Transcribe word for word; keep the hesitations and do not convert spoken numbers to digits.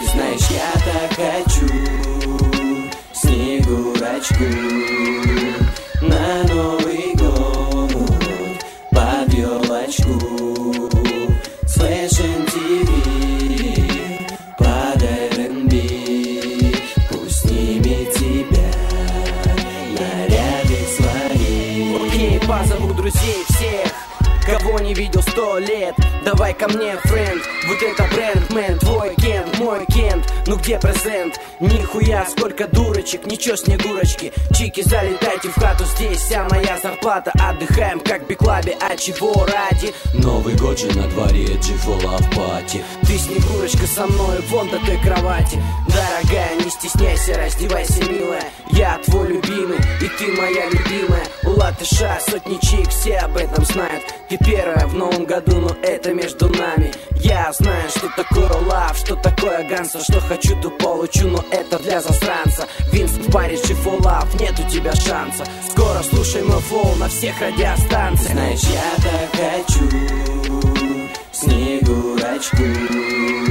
Знаешь, я так хочу Снегурочку на Новый год под елочку. С Fashion ти ви под эр энд би. Пусть снимет тебя наряды свои. Окей, позову друзей всех, кого не видел сто лет. Давай ко мне, френд, вот это бренд, мэн. Твой кент, мой кент, ну где презент? Нихуя, сколько дурочек, ничего снегурочки. Чики, залетайте в хату, здесь вся моя зарплата. Отдыхаем как в биклабе, а чего ради? Новый год же на дворе, джифо лав пати. Ты, Снегурочка, со мной вон до той кровати. Дорогая, не стесняйся, раздевайся, милая. Я твой любимый, и ты моя любимая. У латыша сотни чик, все об этом знают. Ты первая в новом году, но это между нами. Я знаю, что такое лав, что такое ганса. Что хочу, то получу, но это для засранца. Винс в паре, джифо лав, нет у тебя шанса. Скоро слушай мой флоу на всех радиостанциях. Знаешь, я так хочу Снегурочку